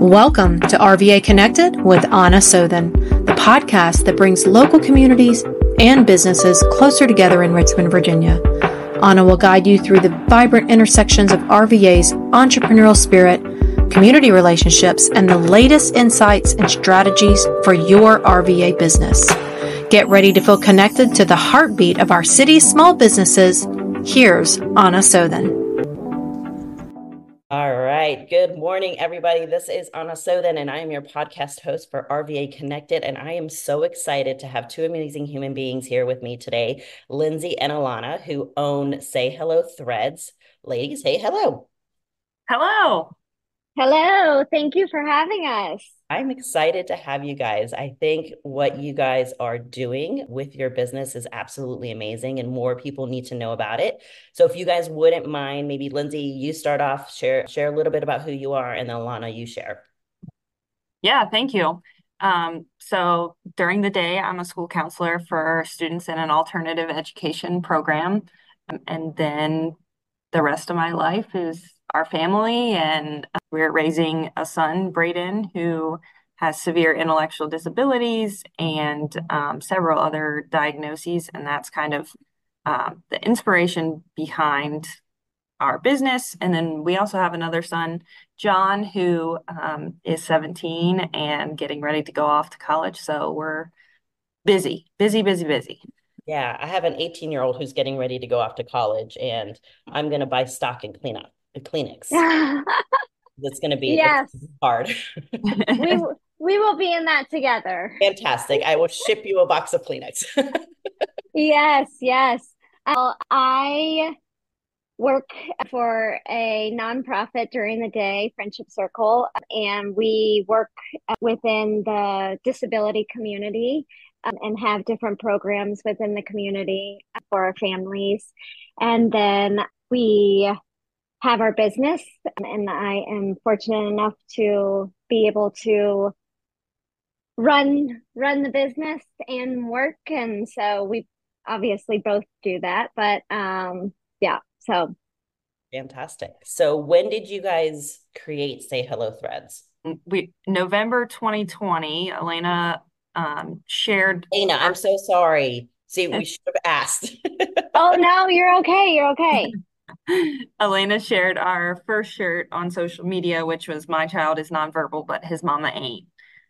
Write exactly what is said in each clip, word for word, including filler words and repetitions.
Welcome to R V A Connected with Anna Sothen, the podcast that brings local communities and businesses closer together in Richmond, Virginia. Anna will guide you through the vibrant intersections of R V A's entrepreneurial spirit, community relationships, and the latest insights and strategies for your R V A business. Get ready to feel connected to the heartbeat of our city's small businesses. Here's Anna Sothen. All right. Good morning, everybody. This is Anna Sothen, and I am your podcast host for R V A Connected. And I am so excited to have two amazing human beings here with me today, Lindsay and Alana, who own Say Hello Threads. Ladies, say hello. Hello. Hello. Thank you for having us. I'm excited to have you guys. I think what you guys are doing with your business is absolutely amazing, and more people need to know about it. So if you guys wouldn't mind, maybe Lindsay, you start off, share share a little bit about who you are, and then Alana, you share. Yeah, thank you. Um, so during the day, I'm a school counselor for students in an alternative education program. And then the rest of my life is our family, and we're raising a son, Braden, who has severe intellectual disabilities and um, several other diagnoses. And that's kind of um, the inspiration behind our business. And then we also have another son, John, who um, is seventeen and getting ready to go off to college. So we're busy, busy, busy, busy. Yeah, I have an eighteen-year-old who's getting ready to go off to college, and I'm going to buy stock and clean up, Kleenex. It's going to be yes. hard. we we will be in that together. Fantastic. I will ship you a box of Kleenex. yes, yes. Uh, I work for a nonprofit during the day, Friendship Circle, and we work within the disability community um, and have different programs within the community for our families. And then we have our business, and I am fortunate enough to be able to run run the business and work, and so we obviously both do that. But um, yeah, so fantastic. So when did you guys create Say Hello Threads? We November twenty twenty. Elena um, shared. Elena, I'm so sorry. See, we should have asked. oh no, you're okay. You're okay. Elena shared our first shirt on social media, which was "My child is nonverbal, but his mama ain't."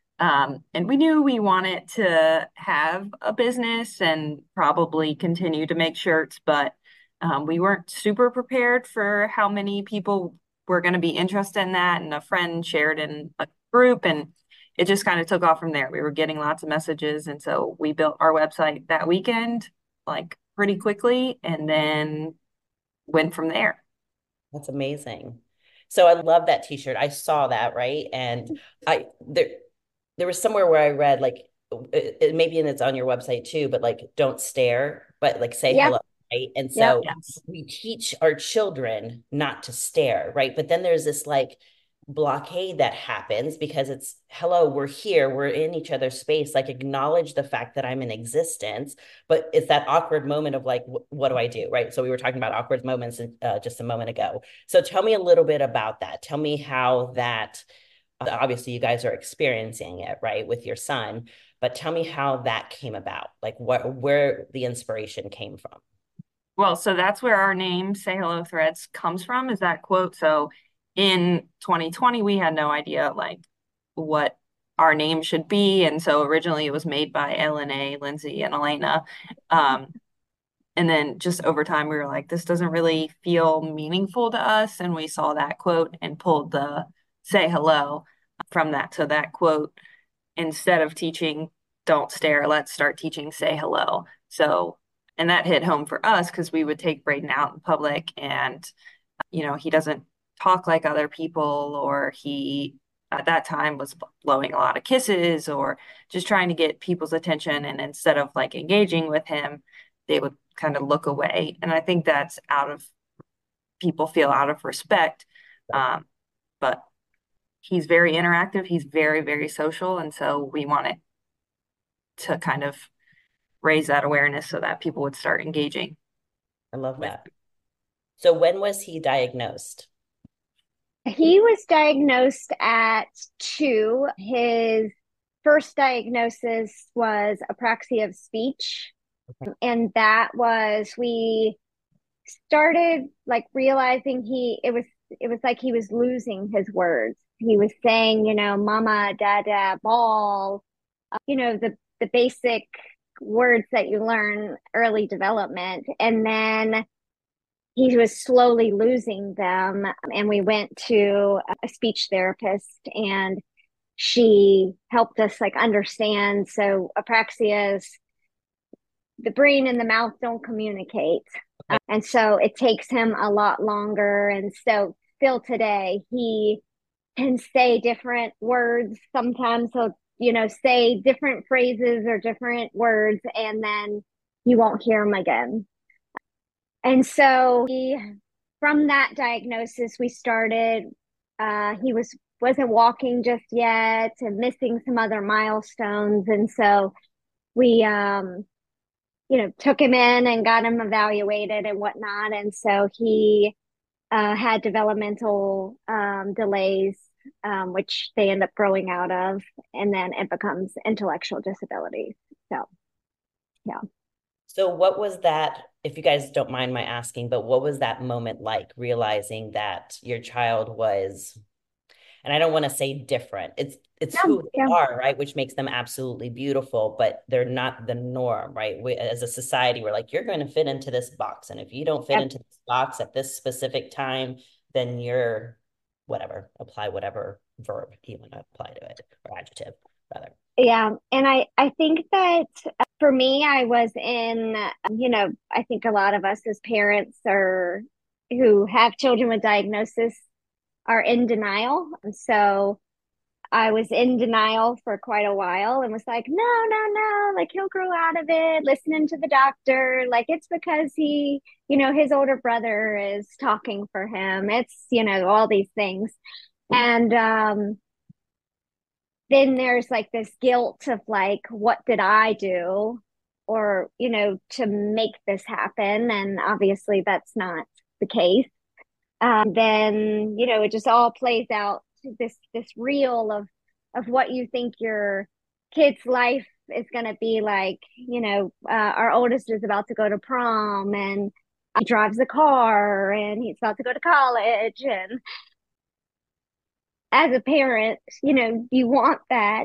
Um, and we knew we wanted to have a business and probably continue to make shirts, but um, we weren't super prepared for how many people were going to be interested in that. And a friend shared in a group, and it just kind of took off from there. We were getting lots of messages, and so we built our website that weekend, like pretty quickly, and then went from there. That's amazing. So I love that t-shirt. I saw that, right? And I there there was somewhere where I read, like, it, it, maybe and it's on your website too, but like, don't stare, but like say yep. hello, right? And so yep. we teach our children not to stare, right? But then there's this like blockade that happens because it's hello, we're here, we're in each other's space, like acknowledge the fact that I'm in existence. But it's that awkward moment of like, wh- what do I do, right? So we were talking about awkward moments uh, just a moment ago. So tell me a little bit about that. Tell me how that, obviously you guys are experiencing it, right, with your son, but tell me how that came about, like what, where the inspiration came from. Well, so that's where our name Say Hello Threads comes from, is that quote. So in twenty twenty, we had no idea like what our name should be. And so originally it was made by L N A, Lindsay and Elena. Um, and then just over time, we were like, this doesn't really feel meaningful to us. And we saw that quote and pulled the Say Hello from that. So that quote, instead of teaching don't stare, let's start teaching say hello. So, and that hit home for us because we would take Braden out in public, and, you know, he doesn't talk like other people, or he at that time was blowing a lot of kisses or just trying to get people's attention. And instead of like engaging with him, they would kind of look away. And I think that's out of, people feel out of respect. Um, but he's very interactive. He's very, very social. And so we wanted to kind of raise that awareness so that people would start engaging. I love that. So when was he diagnosed? He was diagnosed at two. His first diagnosis was apraxia of speech. And that was, we started like realizing he, it was, it was like he was losing his words. He was saying, you know, mama, dada, ball, uh, you know, the, the basic words that you learn early development. And then he was slowly losing them. And we went to a speech therapist and she helped us like understand. So apraxia is the brain and the mouth don't communicate. Okay. Uh, and so it takes him a lot longer. And so still today, he can say different words. Sometimes he'll, you know, say different phrases or different words, and then you won't hear them again. And so he, from that diagnosis, we started, uh, he was, wasn't walking just yet and missing some other milestones. And so we, um, you know, took him in and got him evaluated and whatnot. And so he uh, had developmental um, delays, um, which they end up growing out of, and then it becomes intellectual disabilities. So, yeah. So what was that, if you guys don't mind my asking, but what was that moment like, realizing that your child was, and I don't want to say different, it's it's Yeah, who they yeah. are, right? Which makes them absolutely beautiful, but they're not the norm, right? We, as a society, we're like, you're going to fit into this box. And if you don't fit Yep. into this box at this specific time, then you're whatever, apply whatever verb you want to apply to it, or adjective, rather. Yeah, and I I think that uh, for me, I was in, um, you know, I think a lot of us as parents or who have children with diagnosis are in denial. And so I was in denial for quite a while and was like, no, no, no, like he'll grow out of it, listening to the doctor. Like it's because he, you know, his older brother is talking for him. It's, you know, all these things. And um then there's like this guilt of like, what did I do? Or, you know, to make this happen. And obviously that's not the case. Um, then, you know, it just all plays out to this this reel of of what you think your kid's life is going to be like. You know, uh, our oldest is about to go to prom and he drives a car and he's about to go to college. And as a parent, you know, you want that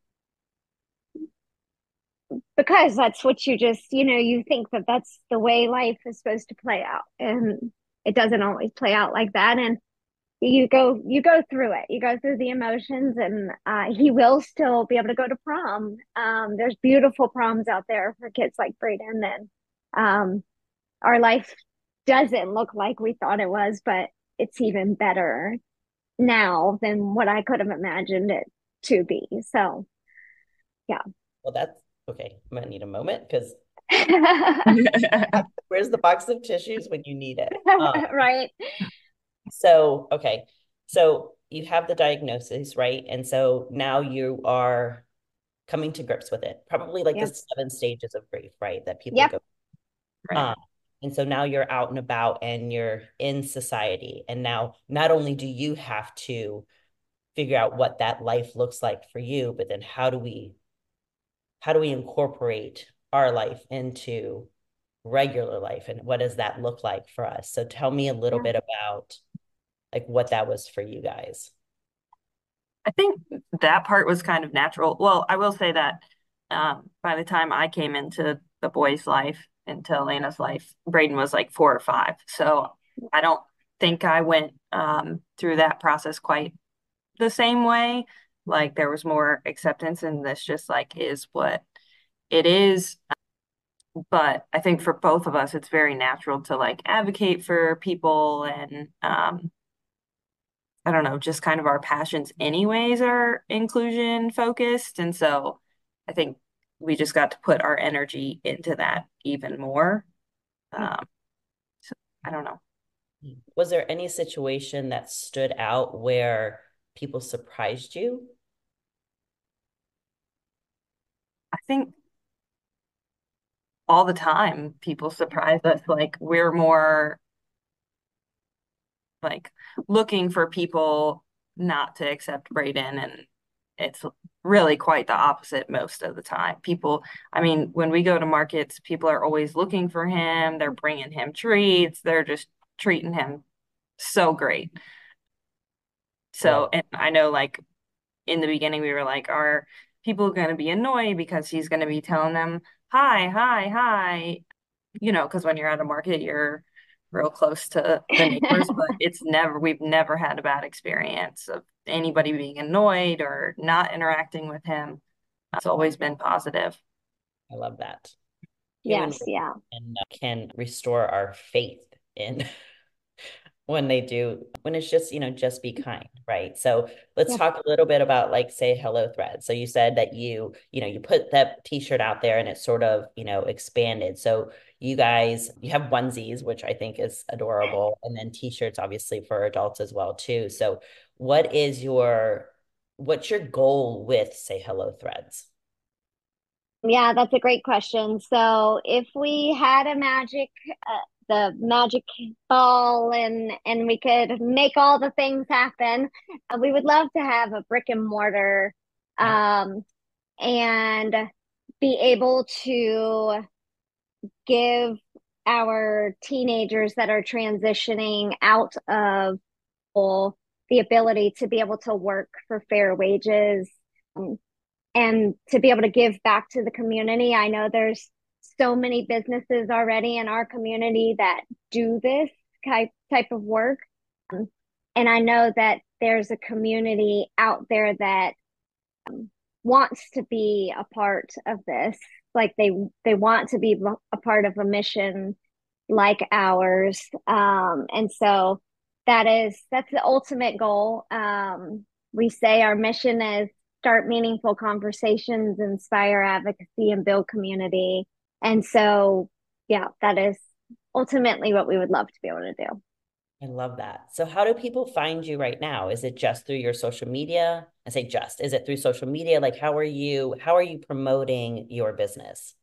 because that's what you just, you know, you think that that's the way life is supposed to play out. And it doesn't always play out like that. And you go you go through it, you go through the emotions. And uh, he will still be able to go to prom. Um, there's beautiful proms out there for kids like Braden. And um, our life doesn't look like we thought it was, but it's even better now than what I could have imagined it to be. So yeah. Well, that's okay. I'm gonna need a moment because where's the box of tissues when you need it? Um, Right. so, okay. So you have the diagnosis, right? And so now you are coming to grips with it. Probably like the Yep. seven stages of grief, right? That people Yep. go. Right. Um, and so now you're out and about and you're in society. And now not only do you have to figure out what that life looks like for you, but then how do we how do we incorporate our life into regular life, and what does that look like for us? So tell me a little Yeah. bit about like what that was for you guys. I think that part was kind of natural. Well, I will say that um, by the time I came into the boy's life, into Elena's life, Braden was like four or five. So I don't think I went um, through that process quite the same way. Like there was more acceptance, and this just like is what it is. But I think for both of us, it's very natural to like advocate for people and um, I don't know, just kind of our passions anyways are inclusion focused. And so I think we just got to put our energy into that even more. Um, so I don't know. Was there any situation that stood out where people surprised you? I think all the time people surprise us. Like we're more like looking for people not to accept Braden, and it's really quite the opposite most of the time. People, I mean, when we go to markets, people are always looking for him. They're bringing him treats. They're just treating him so great. So, and I know like in the beginning, we were like, are people going to be annoyed because he's going to be telling them, hi, hi, hi, you know, because when you're at a market, you're real close to the neighbors, but it's never, we've never had a bad experience of anybody being annoyed or not interacting with him. It's always been positive. I love that. Human Yes, yeah. can, can restore our faith in when they do, when it's just, you know, just be kind, right? So let's Yeah. talk a little bit about like, say hello threads. So you said that you, you know, you put that t-shirt out there and it sort of, you know, expanded. So you guys, you have onesies, which I think is adorable, and then t-shirts obviously for adults as well too. So what is your, what's your goal with Say Hello Threads? Yeah, that's a great question. So if we had a magic, uh, the magic ball and and we could make all the things happen, uh, we would love to have a brick and mortar, um, and be able to give our teenagers that are transitioning out of school the ability to be able to work for fair wages, um, and to be able to give back to the community. I know there's so many businesses already in our community that do this type type of work. Um, and I know that there's a community out there that um, wants to be a part of this. Like they they want to be a part of a mission like ours. Um, and so that is that's the ultimate goal. Um, we say our mission is start meaningful conversations, inspire advocacy, and build community. And so, yeah, that is ultimately what we would love to be able to do. I love that. So how do people find you right now? Is it just through your social media? I say just, is it through social media? Like how are you, how are you promoting your business?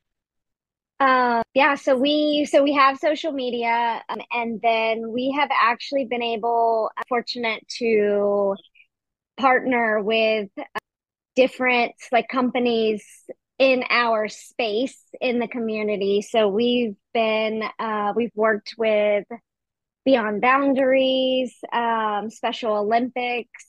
Uh, yeah, so we so we have social media, um, and then we have actually been able, fortunate to partner with different like companies in our space in the community. So we've been uh, we've worked with Beyond Boundaries, um, Special Olympics.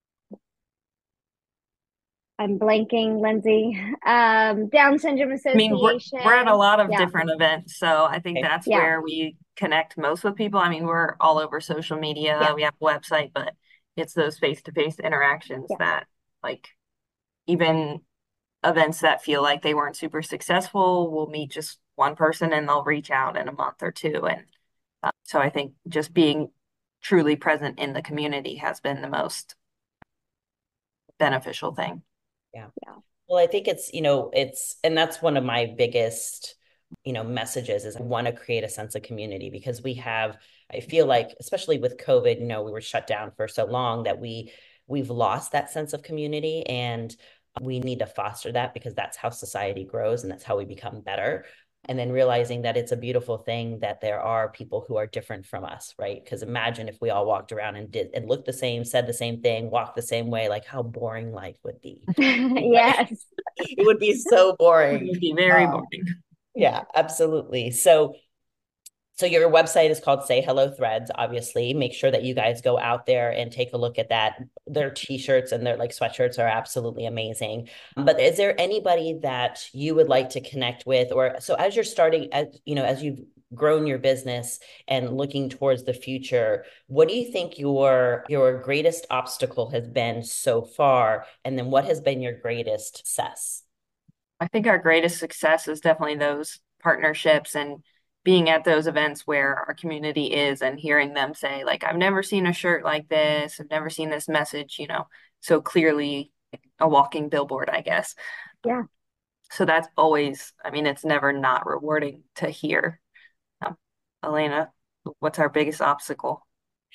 I'm blanking, Lindsay. Um, Down Syndrome I mean, we're, we're at a Association. lot of Yeah, different events, so I think Okay. that's yeah, where we connect most with people. I mean, we're all over social media, yeah, we have a website, but it's those face-to-face interactions yeah. that, like, even events that feel like they weren't super successful, we'll meet just one person and they'll reach out in a month or two. And uh, so I think just being truly present in the community has been the most beneficial thing. Yeah. Yeah. Well, I think it's, you know, it's, and that's one of my biggest, you know, messages is I want to create a sense of community because we have, I feel like, especially with COVID, you know, we were shut down for so long that we, we've lost that sense of community, and we need to foster that because that's how society grows and that's how we become better. And then realizing that it's a beautiful thing that there are people who are different from us, right? Because imagine if we all walked around and did and looked the same, said the same thing, walked the same way, like how boring life would be. Yes. It would be so boring. It would be very Uh, boring. yeah, absolutely. So so your website is called Say Hello Threads, obviously. Make sure that you guys go out there and take a look at that. Their t-shirts and their like sweatshirts are absolutely amazing. But is there anybody that you would like to connect with? Or so as you're starting, as you know, as you've grown your business and looking towards the future, what do you think your your greatest obstacle has been so far? And then what has been your greatest success? I think our greatest success is definitely those partnerships and being at those events where our community is and hearing them say, like, I've never seen a shirt like this. I've never seen this message, you know, so clearly a walking billboard, I guess. Yeah. So that's always, I mean, it's never not rewarding to hear. Um, Elena, what's our biggest obstacle?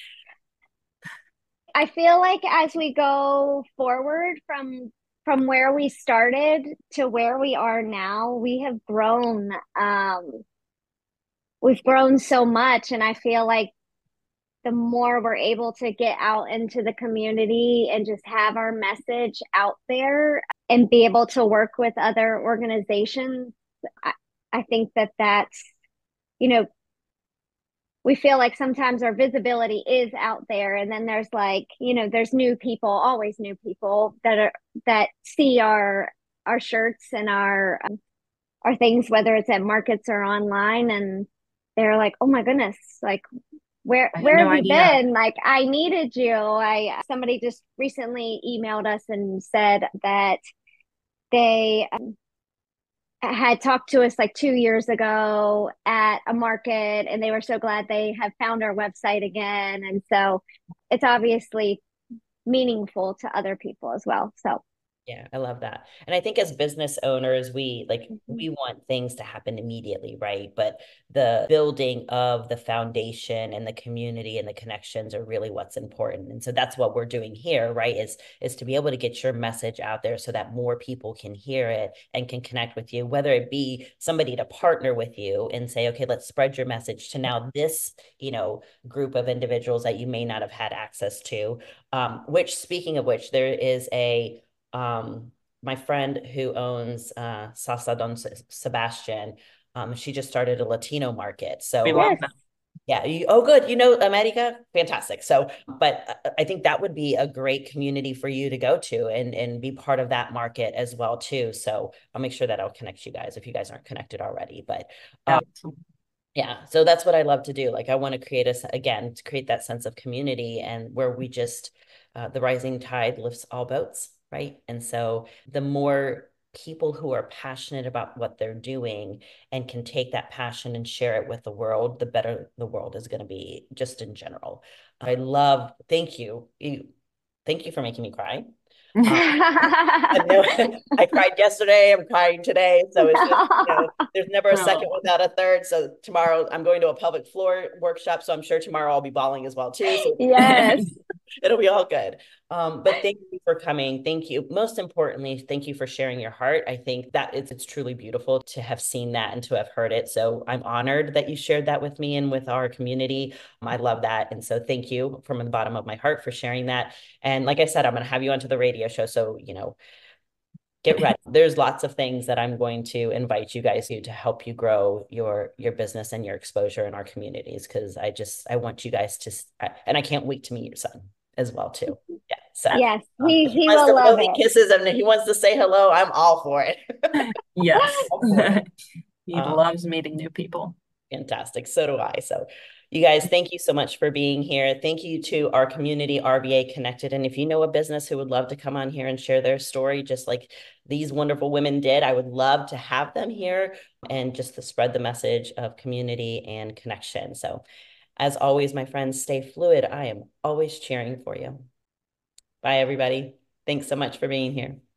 I feel like as we go forward from from where we started to where we are now, we have grown. Um, we've grown so much, and I feel like the more we're able to get out into the community and just have our message out there and be able to work with other organizations, I, I think that that's, you know, we feel like sometimes our visibility is out there, and then there's like, you know, there's new people, always new people that are that see our our shirts and our um, our things, whether it's at markets or online, and they're like, oh my goodness, like where I had where no have you idea. been? Like I needed you. I Somebody just recently emailed us and said that they um, had talked to us like two years ago at a market, and they were so glad they have found our website again. And so it's obviously meaningful to other people as well. So Yeah, I love that. And I think as business owners, we like mhm. we want things to happen immediately, right? But the building of the foundation and the community and the connections are really what's important. And so that's what we're doing here, right? Is is to be able to get your message out there so that more people can hear it and can connect with you, whether it be somebody to partner with you and say, okay, let's spread your message to now this, you know, group of individuals that you may not have had access to. Um, which speaking of which, there is a um my friend who owns uh Salsa Don Sebastian. Um she just started a Latino market, We so love Yes. them. yeah, you, oh good, you know America, fantastic. So but I think that would be a great community for you to go to and and be part of that market as well too. So I'll make sure that I'll connect you guys if you guys aren't connected already. But um Absolutely. yeah, so that's what I love to do. Like I want to create a again to create that sense of community and where we just uh, the rising tide lifts all boats, right? And so the more people who are passionate about what they're doing and can take that passion and share it with the world, the better the world is going to be just in general. I love, thank you. You thank you for making me cry. Um, I know I cried yesterday, I'm crying today. So it's just, you know, there's never a second Oh, without a third. So tomorrow I'm going to a public floor workshop. So I'm sure tomorrow I'll be bawling as well too. So Yes. it'll be all good. Um, but thank you for coming. Thank you. Most importantly, thank you for sharing your heart. I think that it's, it's truly beautiful to have seen that and to have heard it. So I'm honored that you shared that with me and with our community. Um, I love that. And so thank you from the bottom of my heart for sharing that. And like I said, I'm going to have you onto the radio show. So, you know, get ready. There's lots of things that I'm going to invite you guys to to help you grow your your business and your exposure in our communities because I just I want you guys to and I can't wait to meet your son as well too. Yeah. So Yes, um, he if he he wants will to blow love me it. kisses and he wants to say hello, I'm all for it. yes. All for it. He Um, loves meeting new people. Fantastic. So do I. So, you guys, thank you so much for being here. Thank you to our community, R V A Connected. And if you know a business who would love to come on here and share their story, just like these wonderful women did, I would love to have them here and just to spread the message of community and connection. So, as always, my friends, stay fluid. I am always cheering for you. Bye, everybody. Thanks so much for being here.